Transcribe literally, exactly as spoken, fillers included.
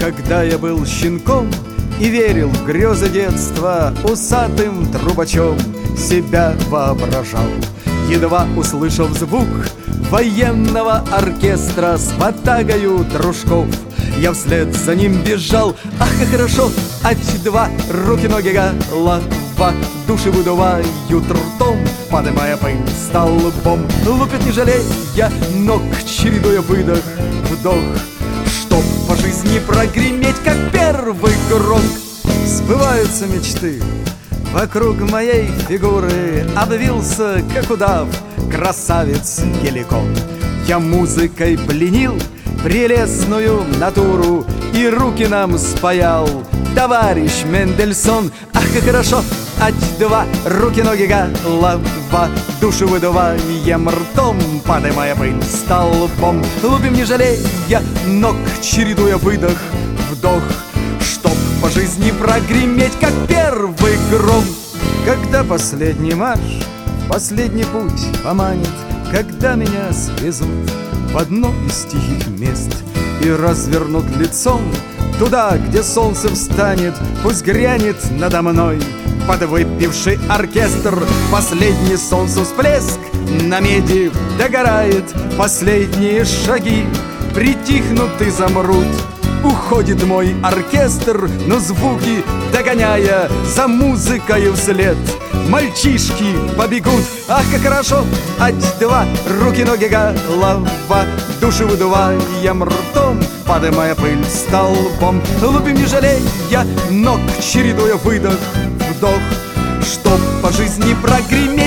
Когда я был щенком и верил в грезы детства, усатым трубачом себя воображал. Едва услышав звук военного оркестра с ватагою дружков, я вслед за ним бежал. Ах, как хорошо! Ать-два, руки, ноги, голова, души выдувают ртом, подымая пыль столбом. Лупит, не жалея ног, чередуя выдох, вдох, чтоб по жизни прогреметь, как первый гром. Сбываются мечты. Вокруг моей фигуры обвился, как удав, красавец Геликон. Я музыкой пленил прелестную натуру и руки нам спаял товарищ Мендельсон. Ах, как хорошо! Ать-два, руки, ноги, голова, душу выдуваем ртом, подымая пыль столбом. Лупим, не жалея ног, чередуя выдох, вдох, чтоб по жизни прогреметь, как первый гром. Когда последний марш в последний путь поманит, когда меня свезут в одно из тихих мест и развернут лицом туда, где солнце встанет, пусть грянет надо мной подвыпивший оркестр. Последний солнцу всплеск на меди догорает, последние шаги притихнут и замрут. Уходит мой оркестр, но звуки догоняя, за музыкой вслед мальчишки побегут. Ах, как хорошо! Ать-два, руки, ноги, голова, души выдуваем ртом, подымая пыль столбом. Лупим, не жалея ног, чередуя выдох, вдох, чтоб по жизни прогреметь,